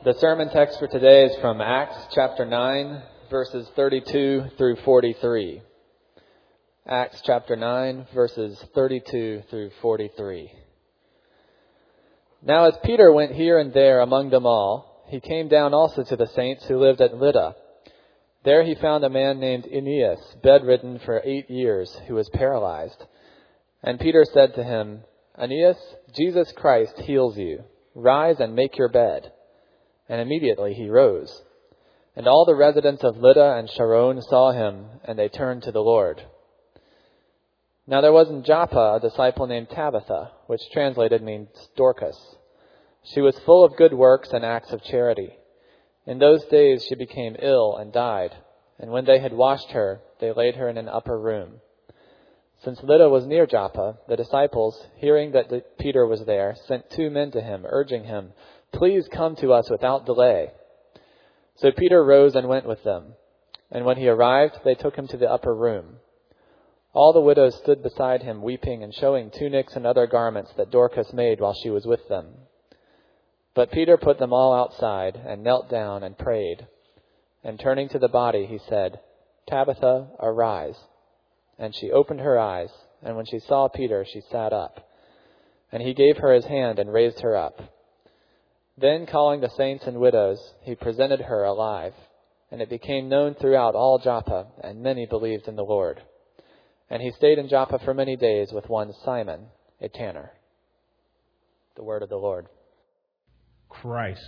The sermon text for today is from Acts chapter 9, verses 32 through 43. Acts chapter 9, verses 32 through 43. Now as Peter went here and there among them all, he came down also to the saints who lived at Lydda. There he found a man named Aeneas, bedridden for 8 years, who was paralyzed. And Peter said to him, Aeneas, Jesus Christ heals you. Rise and make your bed. And immediately he rose. And all the residents of Lydda and Sharon saw him, and they turned to the Lord. Now there was in Joppa a disciple named Tabitha, which translated means Dorcas. She was full of good works and acts of charity. In those days she became ill and died, and when they had washed her, they laid her in an upper room. Since Lydda was near Joppa, the disciples, hearing that Peter was there, sent 2 men to him, urging him, Please come to us without delay. So Peter rose and went with them. And when he arrived, they took him to the upper room. All the widows stood beside him, weeping and showing tunics and other garments that Dorcas made while she was with them. But Peter put them all outside and knelt down and prayed. And turning to the body, he said, Tabitha, arise. And she opened her eyes, and when she saw Peter, she sat up. And he gave her his hand and raised her up. Then, calling the saints and widows, he presented her alive. And it became known throughout all Joppa, and many believed in the Lord. And he stayed in Joppa for many days with one Simon, a tanner. The word of the Lord. Christ.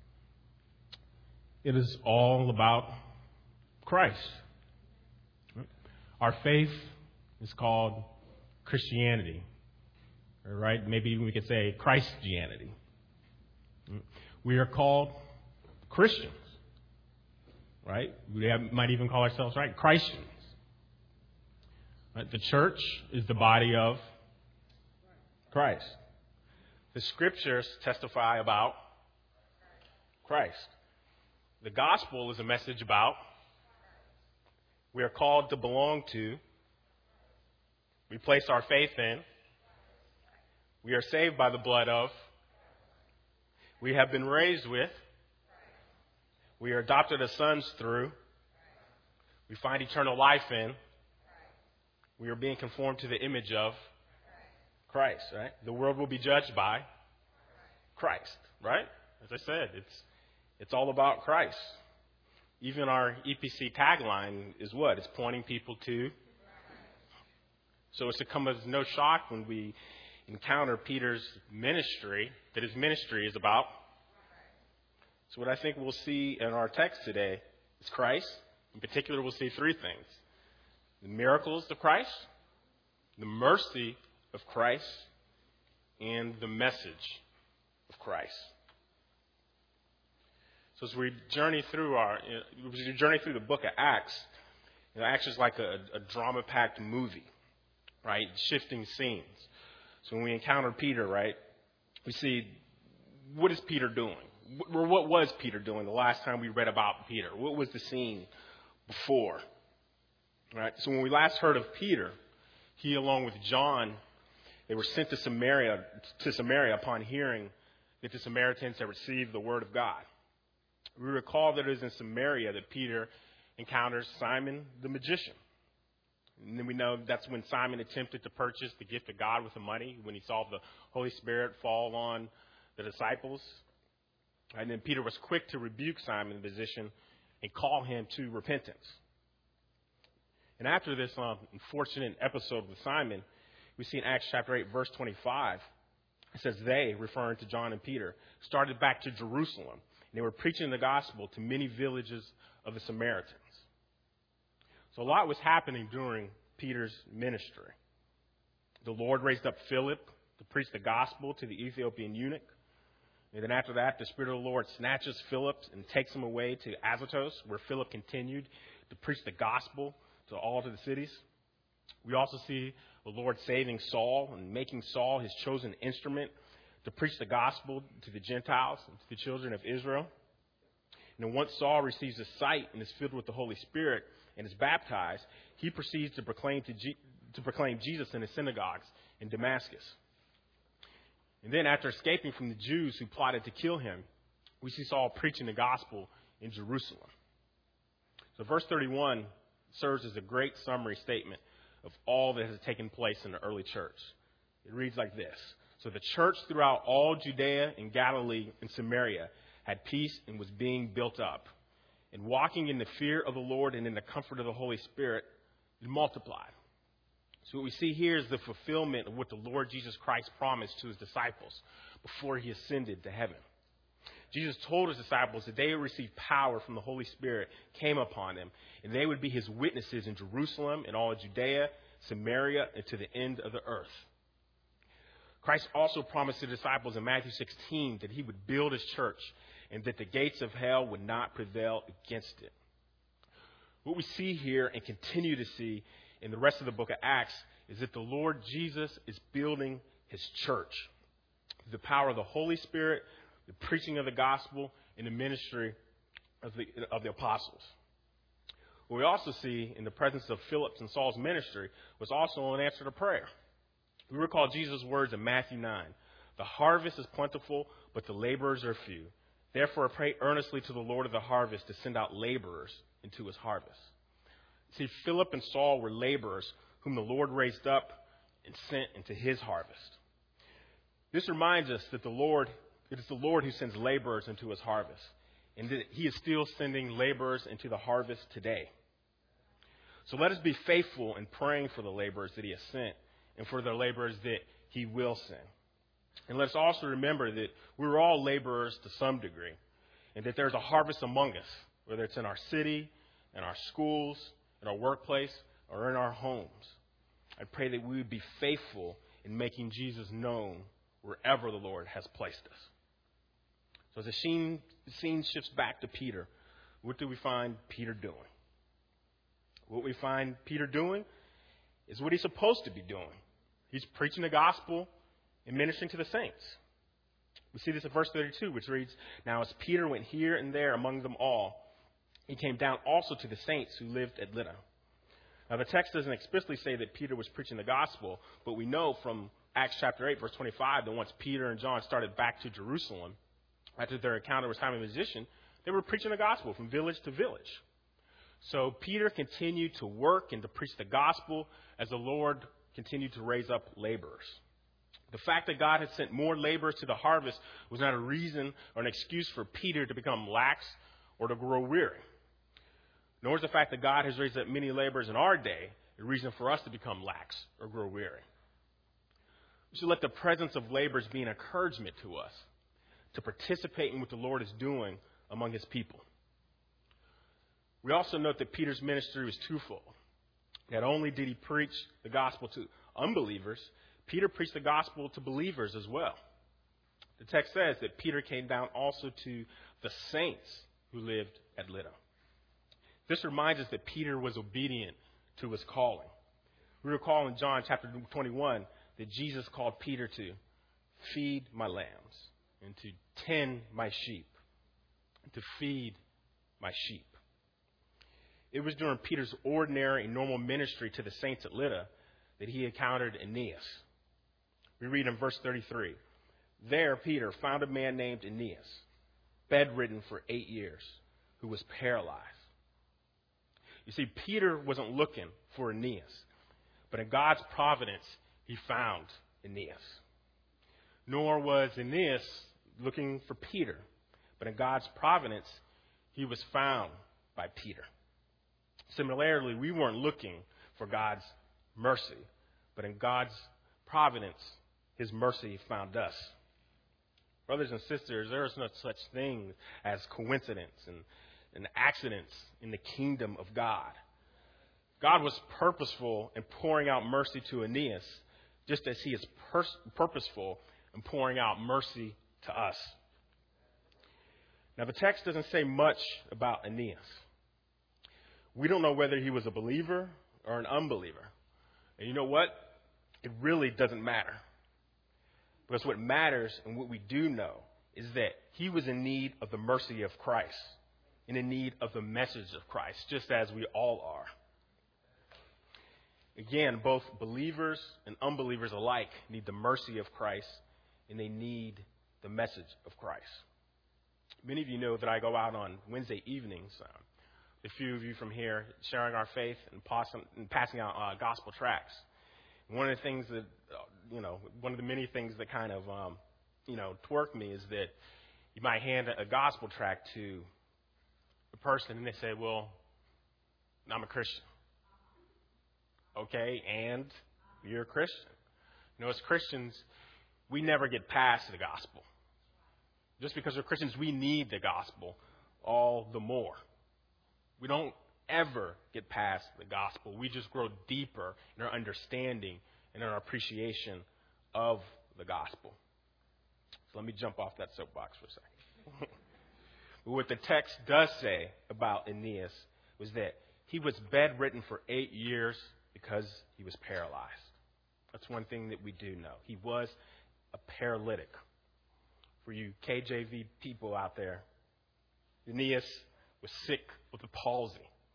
It is all about Christ. Our faith is called Christianity, right? Maybe we could say Christianity. We are called Christians, right? We might even call ourselves, right, Christians. Right? The church is the body of Christ. The scriptures testify about Christ. The gospel is a message about we are called to belong to. We place our faith in. We are saved by the blood of. We have been raised with. We are adopted as sons through. We find eternal life in. We are being conformed to the image of Christ, right? The world will be judged by Christ, right? As I said, it's all about Christ. Even our EPC tagline is what? It's pointing people to. So it's to come as no shock when we encounter Peter's ministry, that his ministry is about. So what I think we'll see in our text today is Christ. In particular, we'll see 3 things. The miracles of Christ, the mercy of Christ, and the message of Christ. So as we journey through the book of Acts, Acts is like a drama-packed movie, right? Shifting scenes. So when we encounter Peter, right, we see, what is Peter doing? What was Peter doing the last time we read about Peter? What was the scene before? Right? So when we last heard of Peter, he along with John, they were sent to Samaria upon hearing that the Samaritans had received the word of God. We recall that it is in Samaria that Peter encounters Simon the magician. And then we know that's when Simon attempted to purchase the gift of God with the money, when he saw the Holy Spirit fall on the disciples. And then Peter was quick to rebuke Simon the magician and call him to repentance. And after this unfortunate episode with Simon, we see in Acts chapter 8, verse 25, it says they, referring to John and Peter, started back to Jerusalem. And they were preaching the gospel to many villages of the Samaritans. So a lot was happening during Peter's ministry. The Lord raised up Philip to preach the gospel to the Ethiopian eunuch. And then after that, the Spirit of the Lord snatches Philip and takes him away to Azotus, where Philip continued to preach the gospel to all of the cities. We also see the Lord saving Saul and making Saul his chosen instrument to preach the gospel to the Gentiles and to the children of Israel. And then once Saul receives his sight and is filled with the Holy Spirit and is baptized, he proceeds to proclaim Jesus in the synagogues in Damascus. And then after escaping from the Jews who plotted to kill him, we see Saul preaching the gospel in Jerusalem. So verse 31 serves as a great summary statement of all that has taken place in the early church. It reads like this. So the church throughout all Judea and Galilee and Samaria had peace and was being built up. And walking in the fear of the Lord and in the comfort of the Holy Spirit, it multiplied. So what we see here is the fulfillment of what the Lord Jesus Christ promised to his disciples before he ascended to heaven. Jesus told his disciples that they would receive power from the Holy Spirit came upon them, and they would be his witnesses in Jerusalem and all of Judea, Samaria, and to the end of the earth. Christ also promised the disciples in Matthew 16 that he would build his church and that the gates of hell would not prevail against it. What we see here and continue to see in the rest of the book of Acts is that the Lord Jesus is building his church. The power of the Holy Spirit, the preaching of the gospel, and the ministry of the apostles. What we also see in the presence of Philip's and Saul's ministry was also an answer to prayer. We recall Jesus' words in Matthew 9. The harvest is plentiful, but the laborers are few. Therefore, pray earnestly to the Lord of the harvest to send out laborers into his harvest. See, Philip and Saul were laborers whom the Lord raised up and sent into his harvest. This reminds us that it is the Lord who sends laborers into his harvest, and that he is still sending laborers into the harvest today. So let us be faithful in praying for the laborers that he has sent and for the laborers that he will send. And let's also remember that we're all laborers to some degree, and that there's a harvest among us, whether it's in our city, in our schools, in our workplace, or in our homes. I pray that we would be faithful in making Jesus known wherever the Lord has placed us. So as the scene shifts back to Peter, what do we find Peter doing? What we find Peter doing is what he's supposed to be doing. He's preaching the gospel and ministering to the saints. We see this in verse 32, which reads, Now as Peter went here and there among them all, he came down also to the saints who lived at Lydda. Now the text doesn't explicitly say that Peter was preaching the gospel, but we know from Acts chapter 8, verse 25, that once Peter and John started back to Jerusalem, after their encounter with Simon the magician, they were preaching the gospel from village to village. So Peter continued to work and to preach the gospel as the Lord continued to raise up laborers. The fact that God had sent more laborers to the harvest was not a reason or an excuse for Peter to become lax or to grow weary. Nor is the fact that God has raised up many laborers in our day a reason for us to become lax or grow weary. We should let the presence of laborers be an encouragement to us to participate in what the Lord is doing among his people. We also note that Peter's ministry was twofold. Not only did he preach the gospel to unbelievers, Peter preached the gospel to believers as well. The text says that Peter came down also to the saints who lived at Lydda. This reminds us that Peter was obedient to his calling. We recall in John chapter 21 that Jesus called Peter to feed my lambs and to tend my sheep and to feed my sheep. It was during Peter's ordinary and normal ministry to the saints at Lydda that he encountered Aeneas. We read in verse 33, There Peter found a man named Aeneas, bedridden for 8 years, who was paralyzed. You see, Peter wasn't looking for Aeneas, but in God's providence, he found Aeneas. Nor was Aeneas looking for Peter, but in God's providence, he was found by Peter. Similarly, we weren't looking for God's mercy, but in God's providence, his mercy found us. Brothers and sisters, there is no such thing as coincidence and accidents in the kingdom of God. God was purposeful in pouring out mercy to Aeneas, just as he is purposeful in pouring out mercy to us. Now, the text doesn't say much about Aeneas. We don't know whether he was a believer or an unbeliever. And you know what? It really doesn't matter. Because what matters and what we do know is that he was in need of the mercy of Christ and in need of the message of Christ, just as we all are. Again, both believers and unbelievers alike need the mercy of Christ, and they need the message of Christ. Many of you know that I go out on Wednesday evenings, a few of you from here, sharing our faith and passing out gospel tracts. One of the things that, one of the many things that kind of, twerk me is that you might hand a gospel tract to a person and they say, well, I'm a Christian. Okay, and you're a Christian. As Christians, we never get past the gospel. Just because we're Christians, we need the gospel all the more. We don't ever get past the gospel. We just grow deeper in our understanding and in our appreciation of the gospel. So let me jump off that soapbox for a second. But what the text does say about Aeneas was that he was bedridden for 8 years because he was paralyzed. That's one thing that we do know. He was a paralytic. For you KJV people out there, Aeneas was sick with a palsy.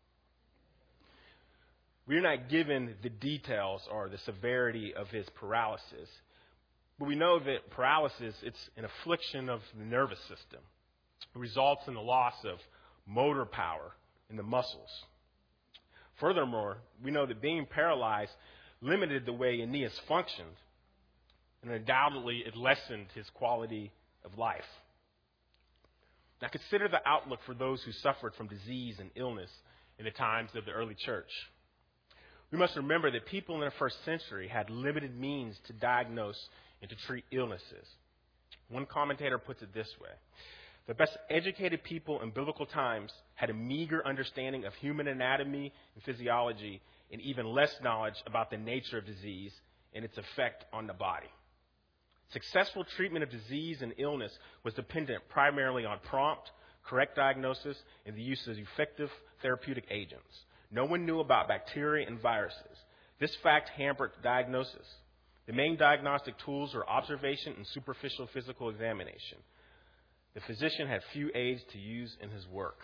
We're not given the details or the severity of his paralysis, but we know that paralysis, it's an affliction of the nervous system. It results in the loss of motor power in the muscles. Furthermore, we know that being paralyzed limited the way Aeneas functioned, and undoubtedly it lessened his quality of life. Now consider the outlook for those who suffered from disease and illness in the times of the early church. We must remember that people in the first century had limited means to diagnose and to treat illnesses. One commentator puts it this way: the best educated people in biblical times had a meager understanding of human anatomy and physiology, and even less knowledge about the nature of disease and its effect on the body. Successful treatment of disease and illness was dependent primarily on prompt, correct diagnosis and the use of effective therapeutic agents. No one knew about bacteria and viruses. This fact hampered diagnosis. The main diagnostic tools were observation and superficial physical examination. The physician had few aids to use in his work.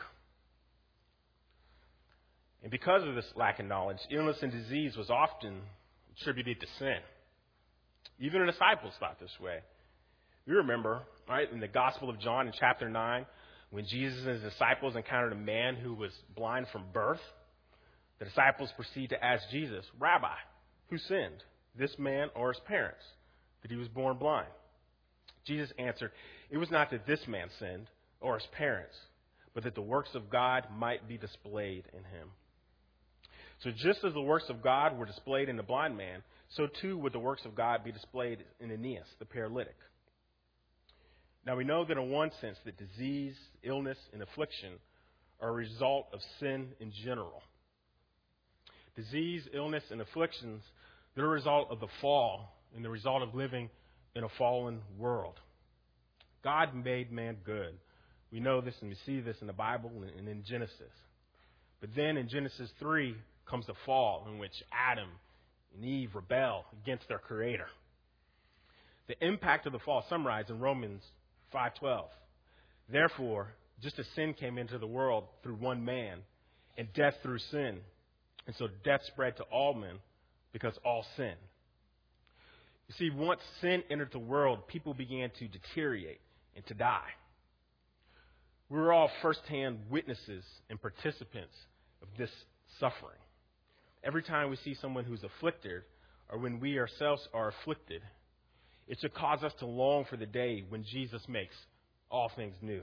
And because of this lack of knowledge, illness and disease was often attributed to sin. Even the disciples thought this way. You remember, right, in the Gospel of John in chapter 9, when Jesus and his disciples encountered a man who was blind from birth, the disciples proceed to ask Jesus, "Rabbi, who sinned, this man or his parents, that he was born blind?" Jesus answered, "It was not that this man sinned or his parents, but that the works of God might be displayed in him." So just as the works of God were displayed in the blind man, so too would the works of God be displayed in Aeneas, the paralytic. Now we know that in one sense that disease, illness, and affliction are a result of sin in general. Disease, illness, and afflictions, they're a result of the fall and the result of living in a fallen world. God made man good. We know this and we see this in the Bible and in Genesis. But then in Genesis 3 comes the fall in which Adam and Eve rebel against their Creator. The impact of the fall is summarized in Romans 5:12. Therefore, just as sin came into the world through one man, and death through sin, and so death spread to all men because all sinned. You see, once sin entered the world, people began to deteriorate and to die. We were all firsthand witnesses and participants of this suffering. Every time we see someone who's afflicted, or when we ourselves are afflicted, it should cause us to long for the day when Jesus makes all things new.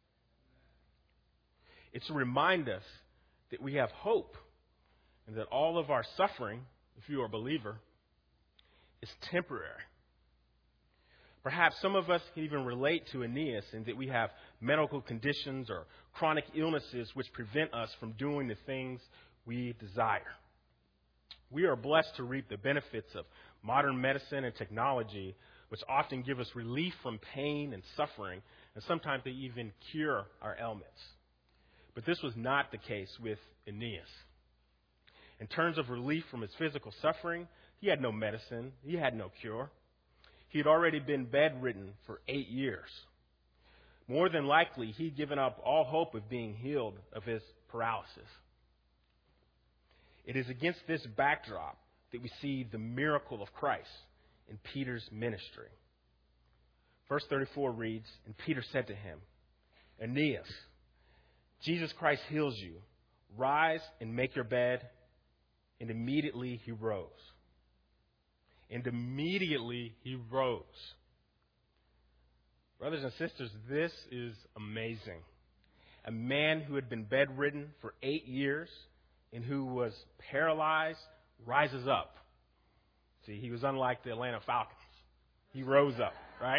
It should remind us that we have hope and that all of our suffering, if you are a believer, is temporary. Perhaps some of us can even relate to Aeneas in that we have medical conditions or chronic illnesses which prevent us from doing the things we desire. We are blessed to reap the benefits of modern medicine and technology, which often give us relief from pain and suffering, and sometimes they even cure our ailments. But this was not the case with Aeneas. In terms of relief from his physical suffering, he had no medicine, he had no cure. He had already been bedridden for 8 years. More than likely, he'd given up all hope of being healed of his paralysis. It is against this backdrop that we see the miracle of Christ in Peter's ministry. Verse 34 reads, "And Peter said to him, Aeneas, Jesus Christ heals you. Rise and make your bed. And immediately he rose. And immediately he rose. Brothers and sisters, this is amazing. A man who had been bedridden for 8 years and who was paralyzed rises up. See, he was unlike the Atlanta Falcons. He rose up, right?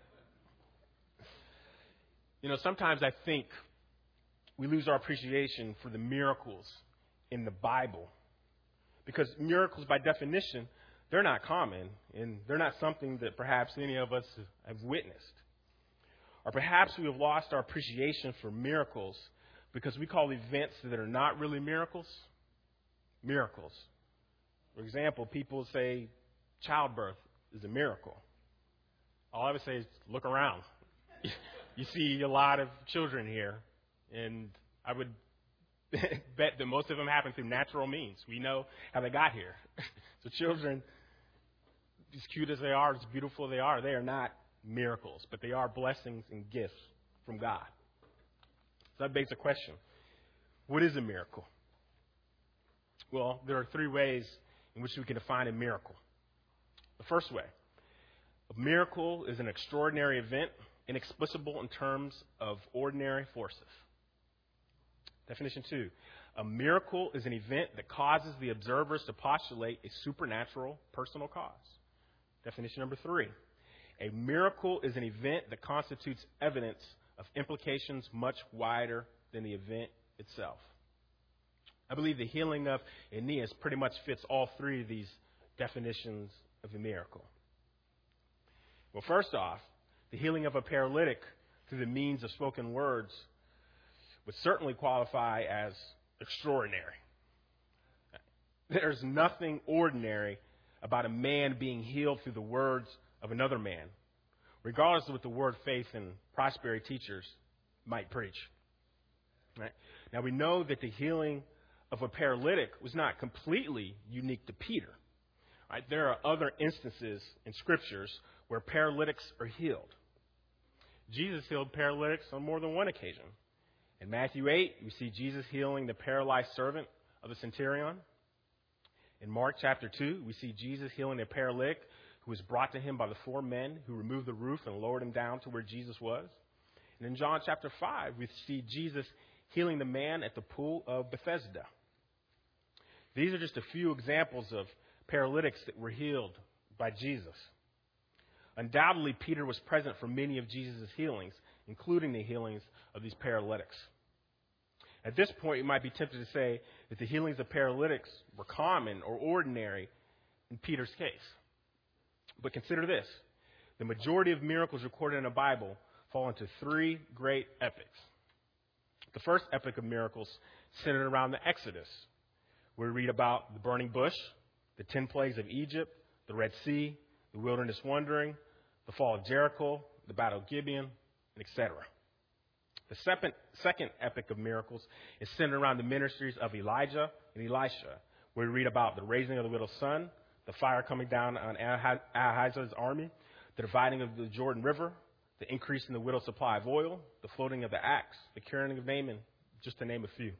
You know, sometimes I think we lose our appreciation for the miracles in the Bible. Because miracles, by definition, they're not common, and they're not something that perhaps any of us have witnessed. Or perhaps we have lost our appreciation for miracles because we call events that are not really miracles, miracles. For example, people say childbirth is a miracle. All I would say is look around. You see a lot of children here, and I would bet that most of them happen through natural means. We know how they got here. So children, as cute as they are, as beautiful as they are not miracles, but they are blessings and gifts from God. So that begs the question, what is a miracle? Well, there are 3 ways in which we can define a miracle. The first way, a miracle is an extraordinary event, inexplicable in terms of ordinary forces. Definition 2, a miracle is an event that causes the observers to postulate a supernatural personal cause. Definition number 3, a miracle is an event that constitutes evidence of implications much wider than the event itself. I believe the healing of Aeneas pretty much fits all 3 of these definitions of a miracle. Well, first off, the healing of a paralytic through the means of spoken words would certainly qualify as extraordinary. There's nothing ordinary about a man being healed through the words of another man, regardless of what the word faith and prosperity teachers might preach. Right? Now, we know that the healing of a paralytic was not completely unique to Peter. Right? There are other instances in scriptures where paralytics are healed. Jesus healed paralytics on more than one occasion. In Matthew 8, we see Jesus healing the paralyzed servant of the centurion. In Mark chapter 2, we see Jesus healing a paralytic who was brought to him by the 4 men who removed the roof and lowered him down to where Jesus was. And in John chapter 5, we see Jesus healing the man at the pool of Bethesda. These are just a few examples of paralytics that were healed by Jesus. Undoubtedly, Peter was present for many of Jesus' healings, including the healings of these paralytics. At this point, you might be tempted to say that the healings of paralytics were common or ordinary in Peter's case. But consider this. The majority of miracles recorded in the Bible fall into 3 great epics. The first epic of miracles centered around the Exodus, where we read about the burning bush, the 10 plagues of Egypt, the Red Sea, the wilderness wandering, the fall of Jericho, the battle of Gibeon, and etc. The second epic of miracles is centered around the ministries of Elijah and Elisha, where we read about the raising of the widow's son, the fire coming down on Ahaz's army, the dividing of the Jordan River, the increase in the widow's supply of oil, the floating of the axe, the curing of Naaman, just to name a few.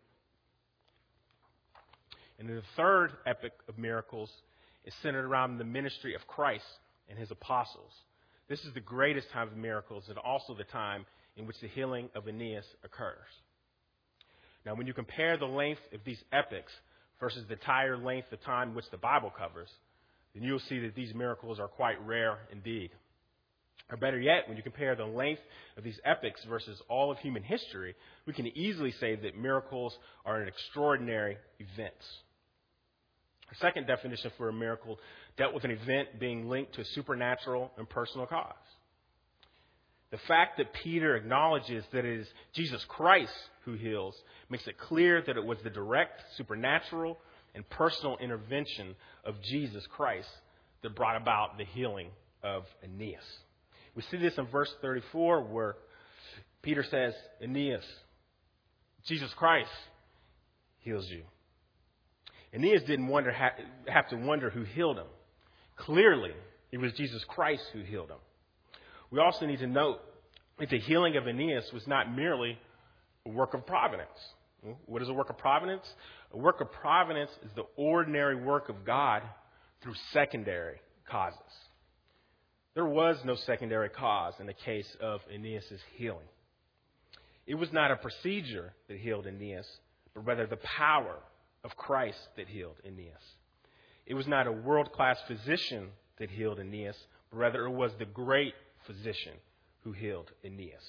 And the third epic of miracles is centered around the ministry of Christ and his apostles. This is the greatest time of miracles and also the time in which the healing of Aeneas occurs. Now, when you compare the length of these epics versus the entire length of time which the Bible covers, then you'll see that these miracles are quite rare indeed. Or better yet, when you compare the length of these epics versus all of human history, we can easily say that miracles are an extraordinary event. Our second definition for a miracle dealt with an event being linked to a supernatural and personal cause. The fact that Peter acknowledges that it is Jesus Christ who heals makes it clear that it was the direct, supernatural, and personal intervention of Jesus Christ that brought about the healing of Aeneas. We see this in verse 34 where Peter says, Aeneas, Jesus Christ heals you. Aeneas didn't have to wonder who healed him. Clearly, it was Jesus Christ who healed him. We also need to note that the healing of Aeneas was not merely a work of providence. What is a work of providence? A work of providence is the ordinary work of God through secondary causes. There was no secondary cause in the case of Aeneas' healing. It was not a procedure that healed Aeneas, but rather the power of Christ that healed Aeneas. It was not a world-class physician that healed Aeneas, but rather it was the great physician who healed Aeneas.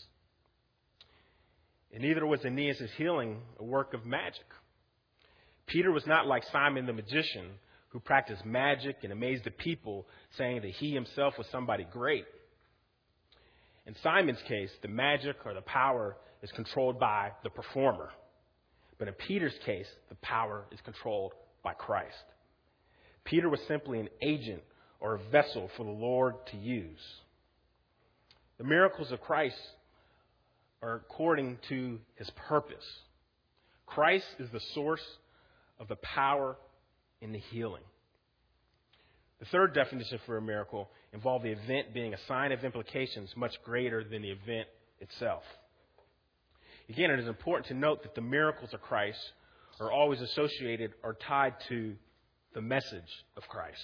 And neither was Aeneas' healing a work of magic. Peter was not like Simon the magician, who practiced magic and amazed the people, saying that he himself was somebody great. In Simon's case, the magic or the power is controlled by the performer. But in Peter's case, the power is controlled by Christ. Peter was simply an agent or a vessel for the Lord to use. The miracles of Christ are according to his purpose. Christ is the source of the power in the healing. The third definition for a miracle involved the event being a sign of implications much greater than the event itself. Again, it is important to note that the miracles of Christ are always associated or tied to the message of Christ.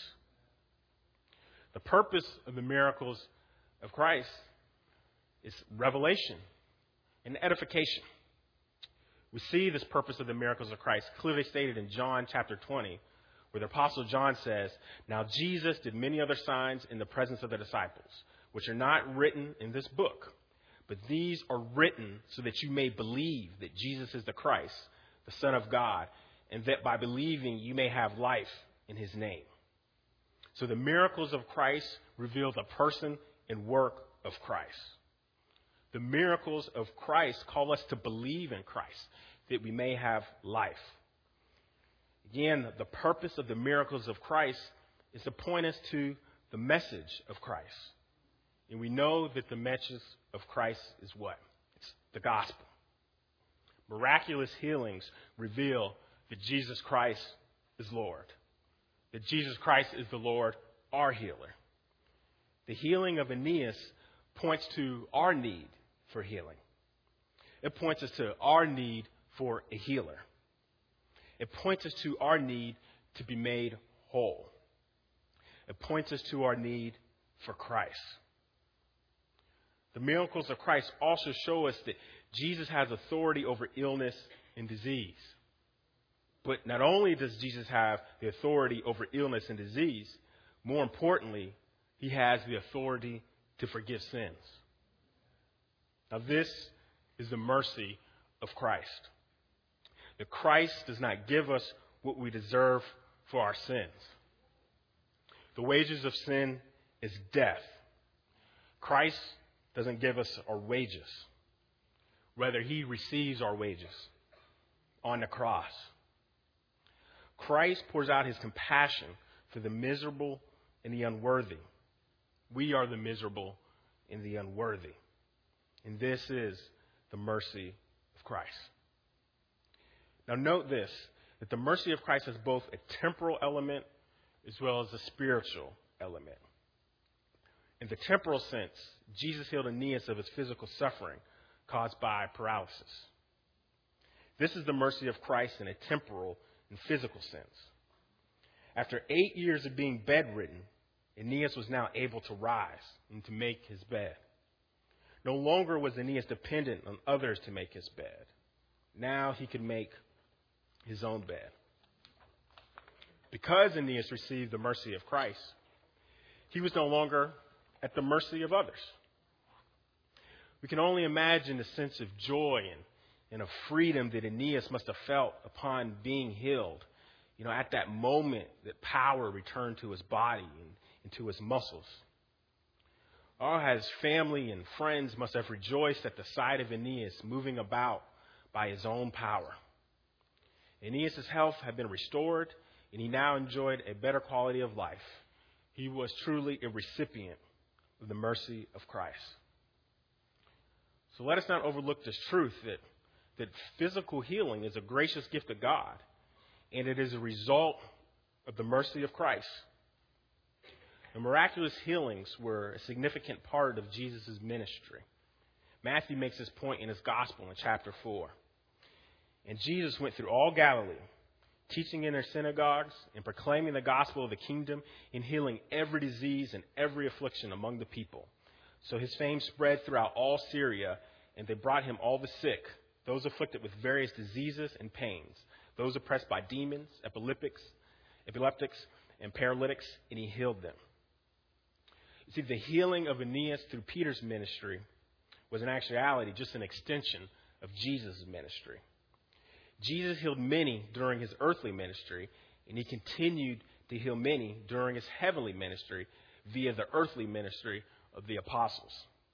The purpose of the miracles of Christ is revelation and edification. We see this purpose of the miracles of Christ clearly stated in John chapter 20, where the Apostle John says, "Now Jesus did many other signs in the presence of the disciples, which are not written in this book. But these are written so that you may believe that Jesus is the Christ, the Son of God, and that by believing you may have life in his name." So the miracles of Christ reveal the person and work of Christ. The miracles of Christ call us to believe in Christ, that we may have life. Again, the purpose of the miracles of Christ is to point us to the message of Christ. And we know that the message of Christ is what? It's the gospel. Miraculous healings reveal that Jesus Christ is Lord. That Jesus Christ is the Lord, our healer. The healing of Aeneas points to our need for healing. It points us to our need for a healer. It points us to our need to be made whole. It points us to our need for Christ. The miracles of Christ also show us that Jesus has authority over illness and disease. But not only does Jesus have the authority over illness and disease, more importantly, he has the authority to forgive sins. Now, this is the mercy of Christ. That Christ does not give us what we deserve for our sins. The wages of sin is death. Christ doesn't give us our wages. Rather, he receives our wages on the cross. Christ pours out his compassion for the miserable and the unworthy. We are the miserable and the unworthy. And this is the mercy of Christ. Now note this, that the mercy of Christ has both a temporal element as well as a spiritual element. In the temporal sense, Jesus healed Aeneas of his physical suffering caused by paralysis. This is the mercy of Christ in a temporal and physical sense. After 8 years of being bedridden, Aeneas was now able to rise and to make his bed. No longer was Aeneas dependent on others to make his bed. Now he could make his own bed. Because Aeneas received the mercy of Christ, he was no longer at the mercy of others. We can only imagine the sense of joy and of freedom that Aeneas must have felt upon being healed. You know, at that moment that power returned to his body and to his muscles. All his family and friends must have rejoiced at the sight of Aeneas moving about by his own power. Aeneas' health had been restored, and he now enjoyed a better quality of life. He was truly a recipient of the mercy of Christ. So let us not overlook this truth that physical healing is a gracious gift of God, and it is a result of the mercy of Christ. The miraculous healings were a significant part of Jesus' ministry. Matthew makes this point in his gospel in chapter 4. And Jesus went through all Galilee, teaching in their synagogues and proclaiming the gospel of the kingdom and healing every disease and every affliction among the people. So his fame spread throughout all Syria, and they brought him all the sick, those afflicted with various diseases and pains, those oppressed by demons, epileptics, and paralytics, and he healed them. You see, the healing of Aeneas through Peter's ministry was in actuality just an extension of Jesus' ministry. Jesus healed many during his earthly ministry, and he continued to heal many during his heavenly ministry via the earthly ministry of the apostles.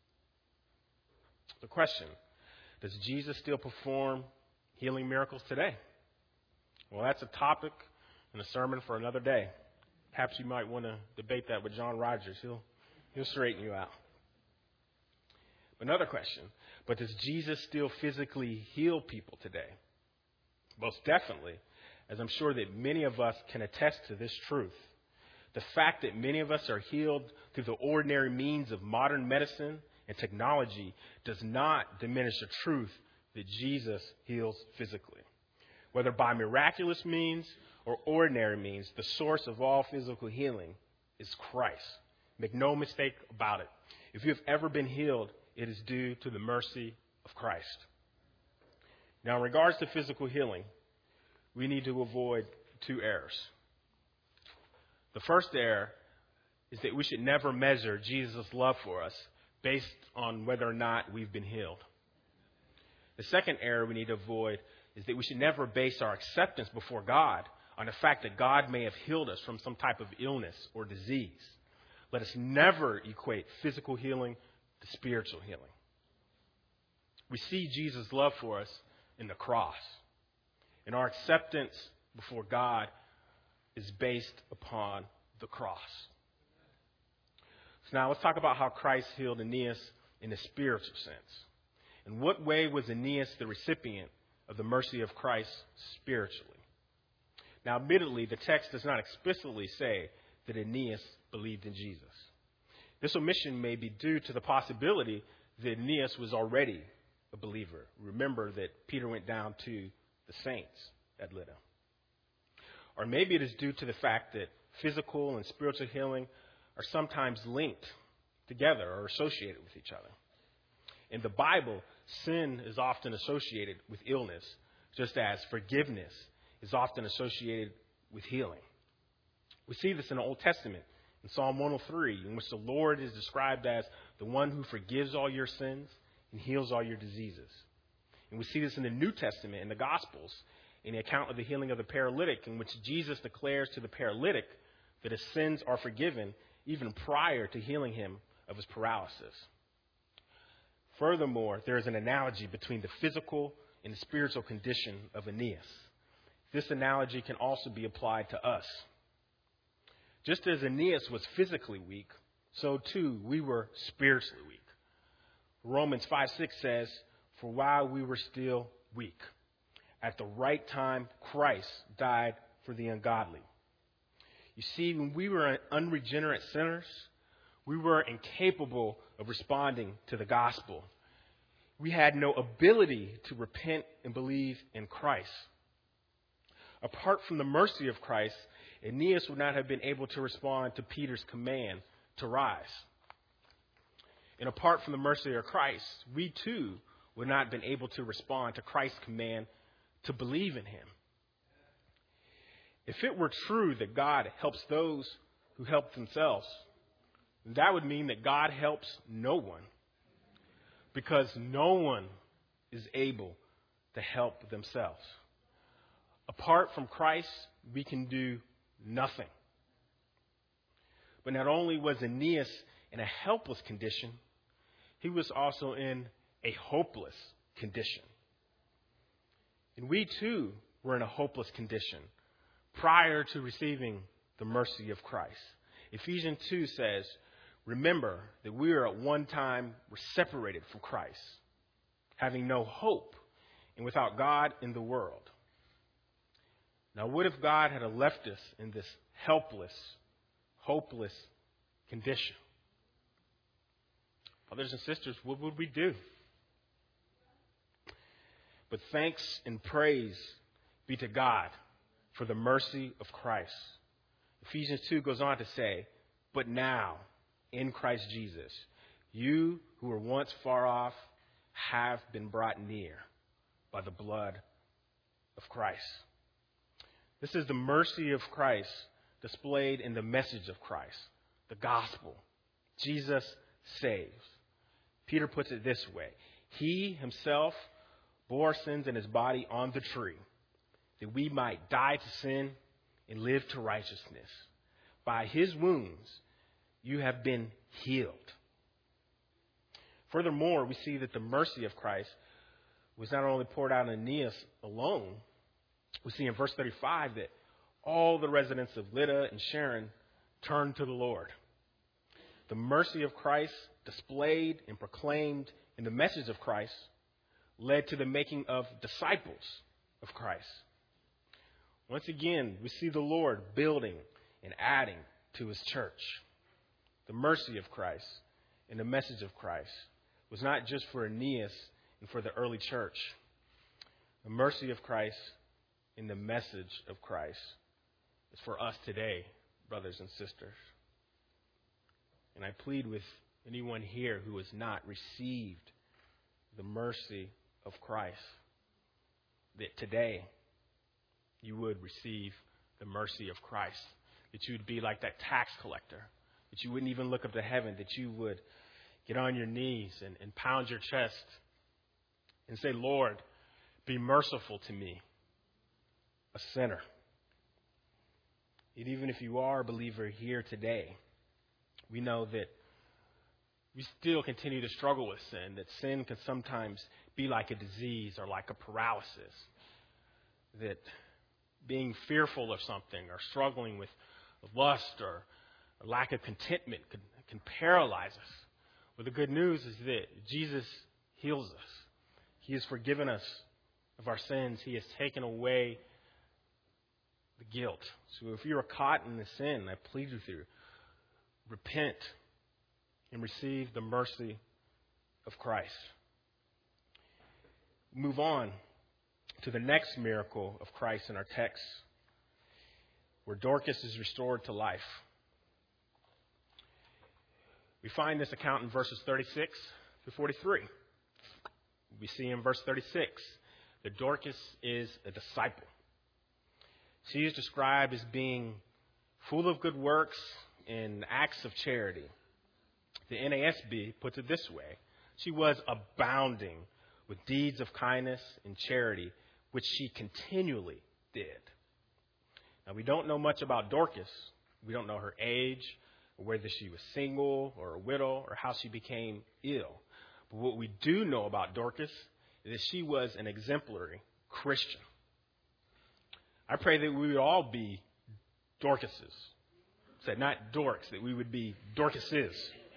The question, does Jesus still perform healing miracles today? Well, that's a topic and a sermon for another day. Perhaps you might want to debate that with John Rogers. He'll straighten you out. Another question, but does Jesus still physically heal people today? Most definitely, as I'm sure that many of us can attest to this truth. The fact that many of us are healed through the ordinary means of modern medicine and technology does not diminish the truth that Jesus heals physically. Whether by miraculous means or ordinary means, the source of all physical healing is Christ. Make no mistake about it. If you have ever been healed, it is due to the mercy of Christ. Now, in regards to physical healing, we need to avoid two errors. The first error is that we should never measure Jesus' love for us based on whether or not we've been healed. The second error we need to avoid is that we should never base our acceptance before God on the fact that God may have healed us from some type of illness or disease. Let us never equate physical healing to spiritual healing. We see Jesus' love for us in the cross. And our acceptance before God is based upon the cross. So now let's talk about how Christ healed Aeneas in a spiritual sense. In what way was Aeneas the recipient of the mercy of Christ spiritually? Now, admittedly, the text does not explicitly say that Aeneas believed in Jesus. This omission may be due to the possibility that Aeneas was already a believer. Remember that Peter went down to the saints at Lydda. Or maybe it is due to the fact that physical and spiritual healing are sometimes linked together or associated with each other. In the Bible, sin is often associated with illness, just as forgiveness is often associated with healing. We see this in the Old Testament, in Psalm 103, in which the Lord is described as the one who forgives all your sins and heals all your diseases. And we see this in the New Testament, in the Gospels, in the account of the healing of the paralytic, in which Jesus declares to the paralytic that his sins are forgiven even prior to healing him of his paralysis. Furthermore, there is an analogy between the physical and the spiritual condition of Aeneas. This analogy can also be applied to us. Just as Aeneas was physically weak, so too we were spiritually weak. Romans 5:6 says, "For while we were still weak, at the right time Christ died for the ungodly." You see, when we were unregenerate sinners, we were incapable of responding to the gospel. We had no ability to repent and believe in Christ. Apart from the mercy of Christ, Aeneas would not have been able to respond to Peter's command to rise. And apart from the mercy of Christ, we too would not have been able to respond to Christ's command to believe in him. If it were true that God helps those who help themselves, that would mean that God helps no one, because no one is able to help themselves. Apart from Christ, we can do nothing. But not only was Aeneas in a helpless condition, he was also in a hopeless condition. And we too were in a hopeless condition prior to receiving the mercy of Christ. Ephesians 2 says, "Remember that we are at one time were separated from Christ, having no hope and without God in the world." Now, what if God had left us in this helpless, hopeless condition? Brothers and sisters, what would we do? But thanks and praise be to God for the mercy of Christ. Ephesians 2 goes on to say, but now, in Christ Jesus, you who were once far off have been brought near by the blood of Christ. This is the mercy of Christ displayed in the message of Christ, the gospel. Jesus saves. Peter puts it this way. He himself bore sins in his body on the tree, that we might die to sin and live to righteousness. By his wounds, you have been healed. Furthermore, we see that the mercy of Christ was not only poured out on Aeneas alone. We see in verse 35 that all the residents of Lydda and Sharon turned to the Lord. The mercy of Christ, displayed and proclaimed in the message of Christ, led to the making of disciples of Christ. Once again, we see the Lord building and adding to his church. The mercy of Christ and the message of Christ was not just for Aeneas and for the early church. The mercy of Christ and the message of Christ is for us today, brothers and sisters. And I plead with anyone here who has not received the mercy of Christ, that today you would receive the mercy of Christ, that you would be like that tax collector, that you wouldn't even look up to heaven, that you would get on your knees and pound your chest and say, Lord, be merciful to me, a sinner. And even if you are a believer here today, we know that we still continue to struggle with sin, that sin can sometimes be like a disease or like a paralysis, that being fearful of something or struggling with lust or lack of contentment can paralyze us. But the good news is that Jesus heals us. He has forgiven us of our sins. He has taken away the guilt. So if you are caught in the sin, I plead with you, repent and receive the mercy of Christ. Move on to the next miracle of Christ in our text, where Dorcas is restored to life. We find this account in verses 36 to 43. We see in verse 36 that Dorcas is a disciple. She is described as being full of good works and acts of charity. The NASB puts it this way. She was abounding with deeds of kindness and charity, which she continually did. Now, we don't know much about Dorcas. We don't know her age, or whether she was single or a widow, or how she became ill. But what we do know about Dorcas is that she was an exemplary Christian. I pray that we would all be Dorcases. Said not dorks, that we would be Dorcases.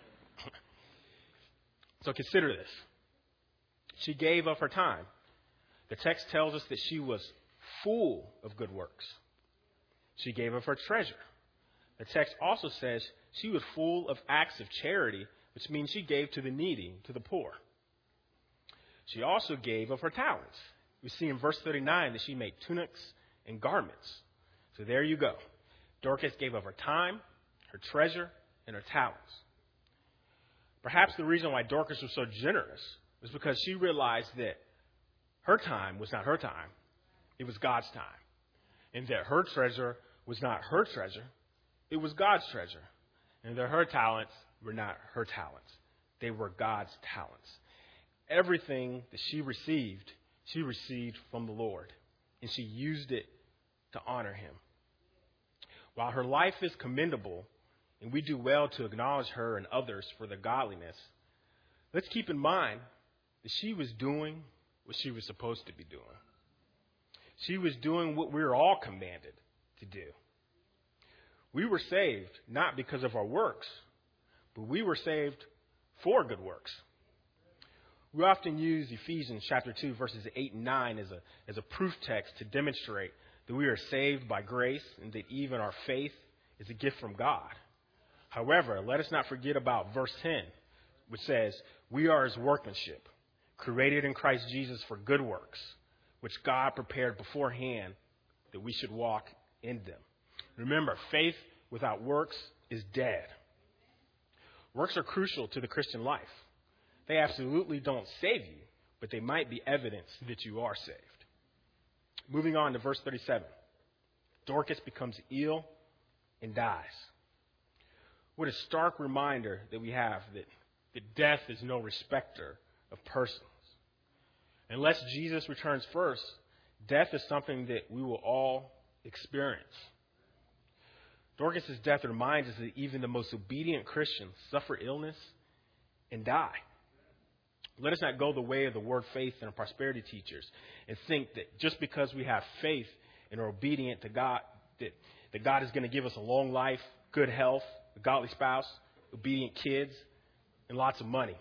So consider this. She gave of her time. The text tells us that she was full of good works. She gave of her treasure. The text also says she was full of acts of charity, which means she gave to the needy, to the poor. She also gave of her talents. We see in verse 39 that she made tunics and garments. So there you go. Dorcas gave of her time, her treasure, and her talents. Perhaps the reason why Dorcas was so generous was because she realized that her time was not her time. It was God's time. And that her treasure was not her treasure. It was God's treasure. And that her talents were not her talents. They were God's talents. Everything that she received from the Lord. And she used it to honor him. While her life is commendable, and we do well to acknowledge her and others for their godliness, let's keep in mind that she was doing what she was supposed to be doing. She was doing what we were all commanded to do. We were saved not because of our works, but we were saved for good works. We often use Ephesians chapter 2, verses 8 and 9 as a proof text to demonstrate that we are saved by grace and that even our faith is a gift from God. However, let us not forget about verse 10, which says, we are his workmanship, created in Christ Jesus for good works, which God prepared beforehand that we should walk in them. Remember, faith without works is dead. Works are crucial to the Christian life. They absolutely don't save you, but they might be evidence that you are saved. Moving on to verse 37. Dorcas becomes ill and dies. What a stark reminder that we have that death is no respecter of persons. Unless Jesus returns first, death is something that we will all experience. Dorcas' death reminds us that even the most obedient Christians suffer illness and die. Let us not go the way of the word faith and our prosperity teachers and think that just because we have faith and are obedient to God, that God is going to give us a long life, good health, a godly spouse, obedient kids, and lots of money.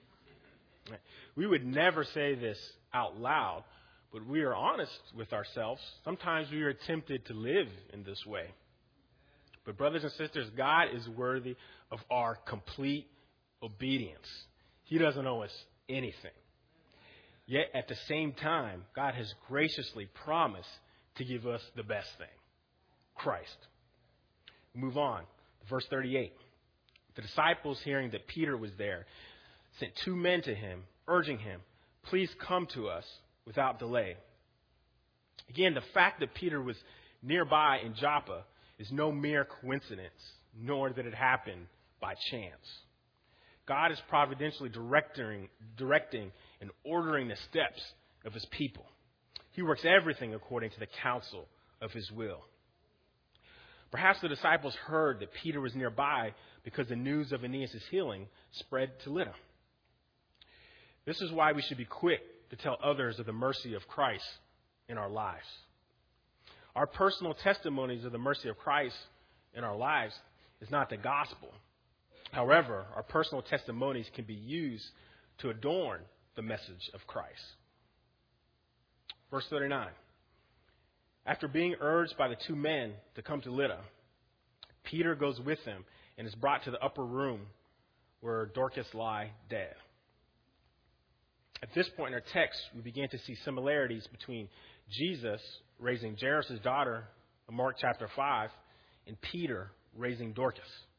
We would never say this out loud, but we are honest with ourselves. Sometimes we are tempted to live in this way. But brothers and sisters, God is worthy of our complete obedience. He doesn't owe us anything. Yet at the same time, God has graciously promised to give us the best thing, Christ. Move on. Verse 38. The disciples, hearing that Peter was there, sent 2 men to him, urging him, "Please come to us without delay." Again, the fact that Peter was nearby in Joppa is no mere coincidence, nor that it happened by chance. God is providentially directing and ordering the steps of his people. He works everything according to the counsel of his will. Perhaps the disciples heard that Peter was nearby because the news of Aeneas' healing spread to Lydda. This is why we should be quick to tell others of the mercy of Christ in our lives. Our personal testimonies of the mercy of Christ in our lives is not the gospel. However, our personal testimonies can be used to adorn the message of Christ. Verse 39. After being urged by the 2 men to come to Lydda, Peter goes with them and is brought to the upper room where Dorcas lie dead. At this point in our text, we begin to see similarities between Jesus raising Jairus' daughter in Mark chapter 5 and Peter raising Dorcas.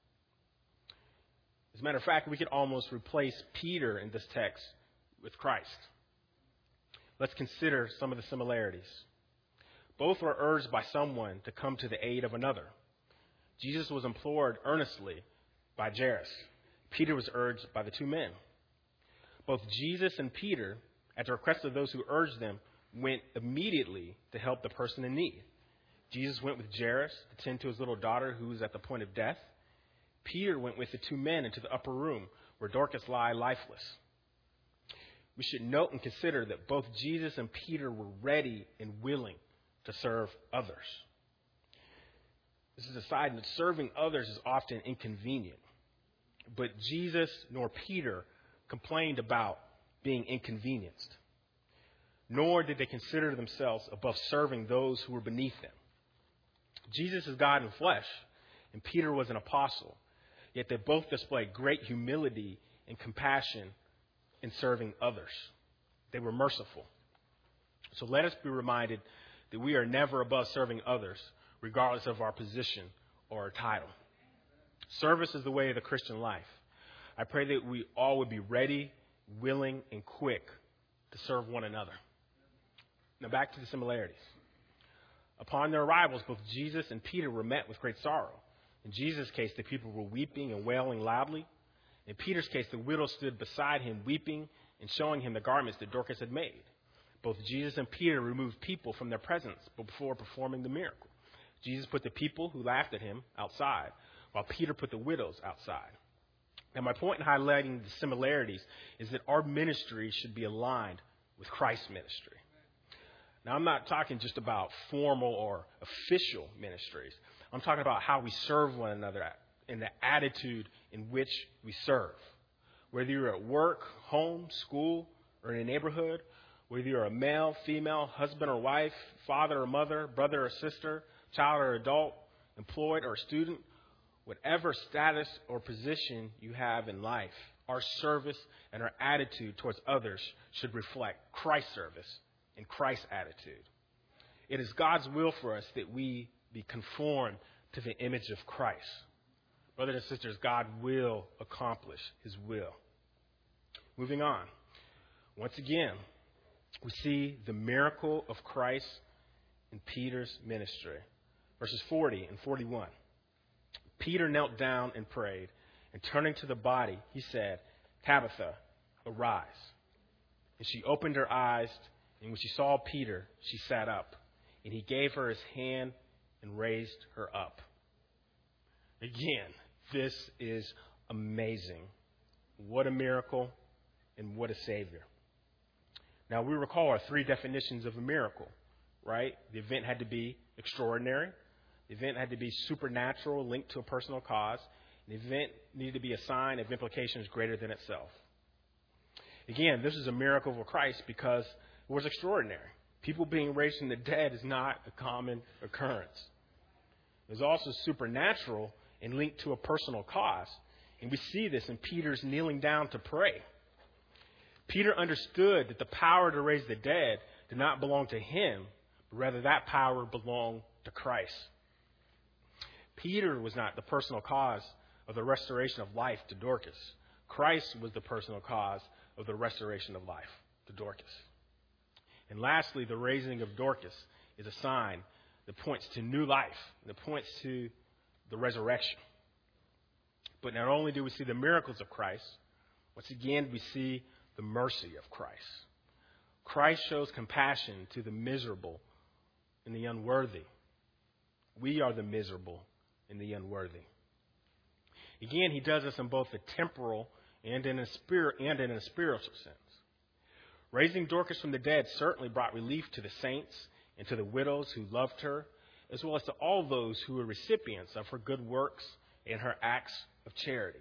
As a matter of fact, we could almost replace Peter in this text with Christ. Let's consider some of the similarities. Both were urged by someone to come to the aid of another. Jesus was implored earnestly by Jairus. Peter was urged by the 2 men. Both Jesus and Peter, at the request of those who urged them, went immediately to help the person in need. Jesus went with Jairus to tend to his little daughter who was at the point of death. Peter went with the 2 men into the upper room where Dorcas lay lifeless. We should note and consider that both Jesus and Peter were ready and willing to serve others. This is a side note. Serving others is often inconvenient. But Jesus nor Peter complained about being inconvenienced. Nor did they consider themselves above serving those who were beneath them. Jesus is God in flesh, and Peter was an apostle. Yet they both displayed great humility and compassion in serving others. They were merciful. So let us be reminded that we are never above serving others, regardless of our position or our title. Service is the way of the Christian life. I pray that we all would be ready, willing, and quick to serve one another. Now back to the similarities. Upon their arrivals, both Jesus and Peter were met with great sorrow. In Jesus' case, the people were weeping and wailing loudly. In Peter's case, the widow stood beside him, weeping and showing him the garments that Dorcas had made. Both Jesus and Peter removed people from their presence before performing the miracle. Jesus put the people who laughed at him outside, while Peter put the widows outside. Now, my point in highlighting the similarities is that our ministry should be aligned with Christ's ministry. Now, I'm not talking just about formal or official ministries. I'm talking about how we serve one another and the attitude in which we serve. Whether you're at work, home, school, or in a neighborhood, whether you're a male, female, husband or wife, father or mother, brother or sister, child or adult, employed or student, whatever status or position you have in life, our service and our attitude towards others should reflect Christ's service and Christ's attitude. It is God's will for us that we be conformed to the image of Christ. Brothers and sisters, God will accomplish his will. Moving on. Once again, we see the miracle of Christ in Peter's ministry. Verses 40 and 41. Peter knelt down and prayed, and turning to the body, he said, Tabitha, arise. And she opened her eyes, and when she saw Peter, she sat up. And he gave her his hand and raised her up. Again, this is amazing. What a miracle and what a Savior. Now, we recall our three definitions of a miracle, right? The event had to be extraordinary. The event had to be supernatural, linked to a personal cause. The event needed to be a sign of implications greater than itself. Again, this is a miracle of Christ because it was extraordinary. People being raised from the dead is not a common occurrence. It was also supernatural and linked to a personal cause. And we see this in Peter's kneeling down to pray. Peter understood that the power to raise the dead did not belong to him, but rather that power belonged to Christ. Peter was not the personal cause of the restoration of life to Dorcas. Christ was the personal cause of the restoration of life to Dorcas. And lastly, the raising of Dorcas is a sign that points to new life, that points to the resurrection. But not only do we see the miracles of Christ, once again we see the mercy of Christ. Christ shows compassion to the miserable and the unworthy. We are the miserable and the unworthy. Again, he does this in both the temporal and in a spiritual sense. Raising Dorcas from the dead certainly brought relief to the saints and to the widows who loved her, as well as to all those who were recipients of her good works and her acts of charity.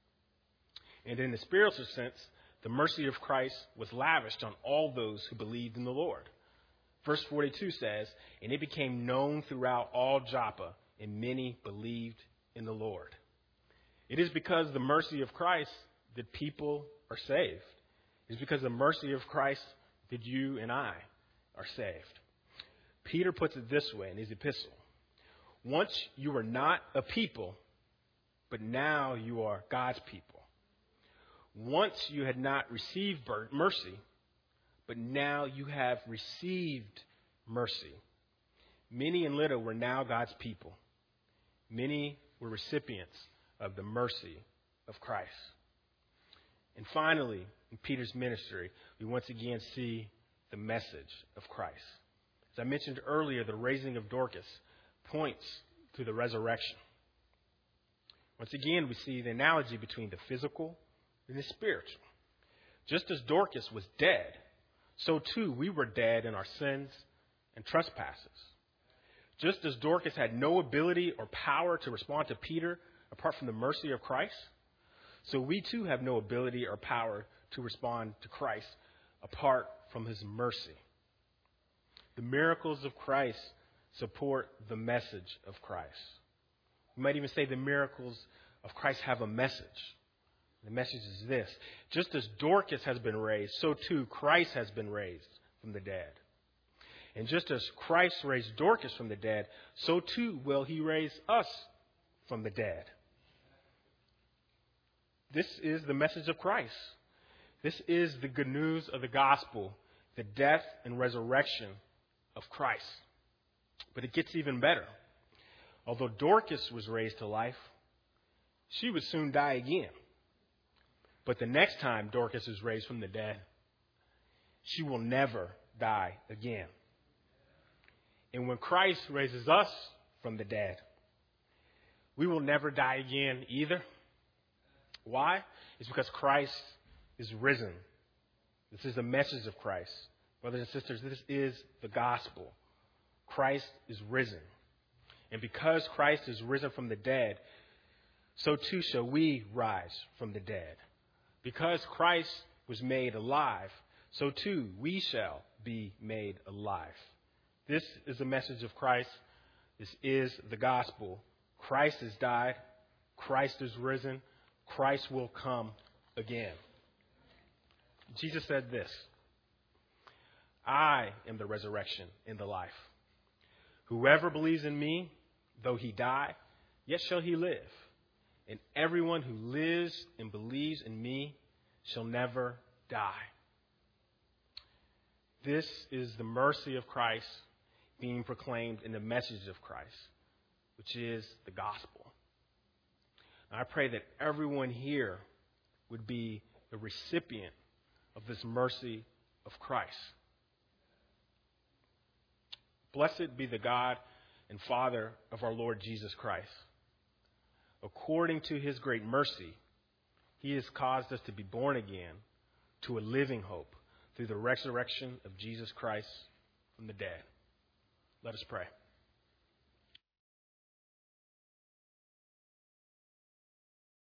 And in the spiritual sense, the mercy of Christ was lavished on all those who believed in the Lord. Verse 42 says, and it became known throughout all Joppa, and many believed in the Lord. It is because the mercy of Christ that people are saved. It is because the mercy of Christ that you and I are saved. Peter puts it this way in his epistle. Once you were not a people, but now you are God's people. Once you had not received mercy, but now you have received mercy. Many in Lydda were now God's people. Many were recipients of the mercy of Christ. And finally, in Peter's ministry, we once again see the message of Christ. As I mentioned earlier, the raising of Dorcas points to the resurrection. Once again, we see the analogy between the physical and the spiritual. Just as Dorcas was dead, so too we were dead in our sins and trespasses. Just as Dorcas had no ability or power to respond to Peter apart from the mercy of Christ, so we too have no ability or power to respond to Christ apart from his mercy. The miracles of Christ support the message of Christ. We might even say the miracles of Christ have a message. The message is this: just as Dorcas has been raised, so too Christ has been raised from the dead. And just as Christ raised Dorcas from the dead, so too will he raise us from the dead. This is the message of Christ. This is the good news of the gospel, the death and resurrection of Christ. But it gets even better. Although Dorcas was raised to life, she would soon die again. But the next time Dorcas is raised from the dead, she will never die again. And when Christ raises us from the dead, we will never die again either. Why? It's because Christ is risen. This is the message of Christ. Brothers and sisters, this is the gospel. Christ is risen. And because Christ is risen from the dead, so too shall we rise from the dead. Because Christ was made alive, so too we shall be made alive. This is the message of Christ. This is the gospel. Christ has died. Christ is risen. Christ will come again. Jesus said this: I am the resurrection and the life. Whoever believes in me, though he die, yet shall he live. And everyone who lives and believes in me shall never die. This is the mercy of Christ being proclaimed in the message of Christ, which is the gospel. And I pray that everyone here would be the recipient of this mercy of Christ. Blessed be the God and Father of our Lord Jesus Christ. According to his great mercy, he has caused us to be born again to a living hope through the resurrection of Jesus Christ from the dead. Let us pray.